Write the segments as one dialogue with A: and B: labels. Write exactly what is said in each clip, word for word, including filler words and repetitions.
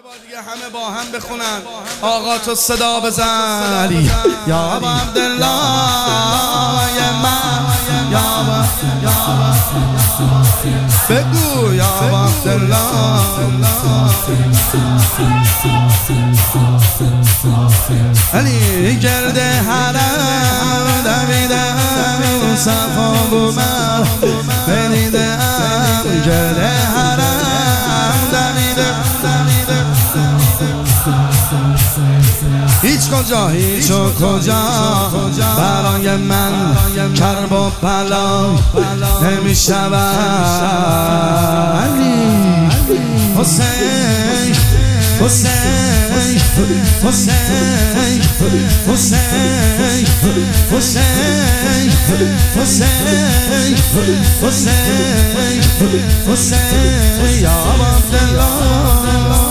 A: دیگه همه با هم بخونن. آقا تو صدا بزن یا ابا عبدالله من، یا ابا بگو یا ابا عبدالله. علی گرد حرم دویدم صفا و من بریدم، گرد حرم دویدم هیچ کجا هیچ و کجا برای من کرب و بلا نمی شود. علی حسین حسین حسین حسین حسین حسین حسین حسین یا عبدالله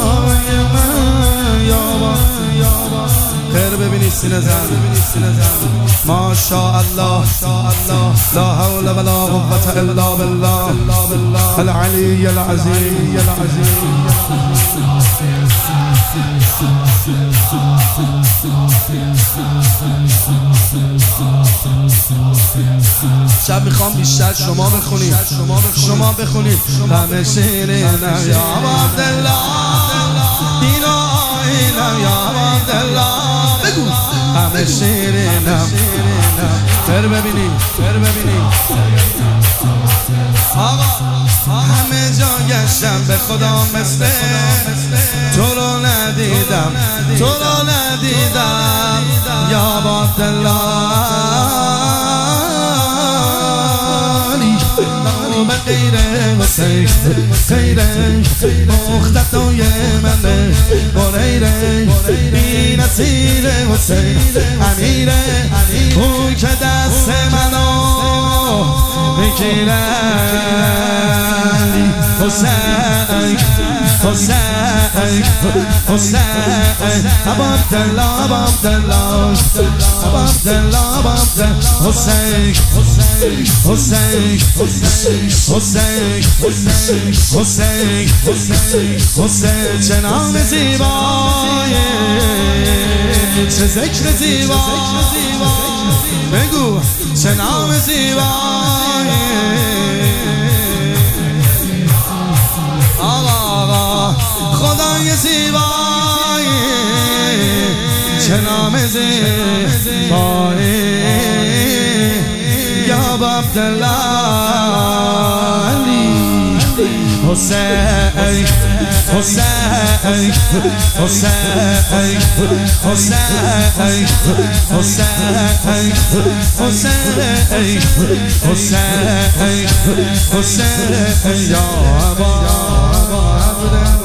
A: خیر ببینی سینه زن ماشاءالله لا حول ولا قوة الا بالله العلی العظیم. شب میخوام بیشتر شما بخونید شما بخونید همه شیرینم یا عبدالله اینا اینم یا عبدالله بگو همه شیرینم. فر ببینی فر ببینی آقا همه جا گشتم به خدا مثل تو رو ندیدم تو رو ندیدم یا عبدالله. به غیر حسین خیره مختتای منه بریره بی نصیر حسین امیره اون که دست منو بگیره. حسین حسین حسین ابا عبدالله ابا عبدالله ابا عبدالله ابا عبدالله حسین حسین حسین حسین حسین حسین چه نام زیبایی چه ذکر زیبایی بگو چه نام زیبایی آقا خدای زیبایی چه نام زیبایی یا عبدالله. علی حسین حسین حسین حسین حسین حسین حسین حسین یا ابا عبدالله.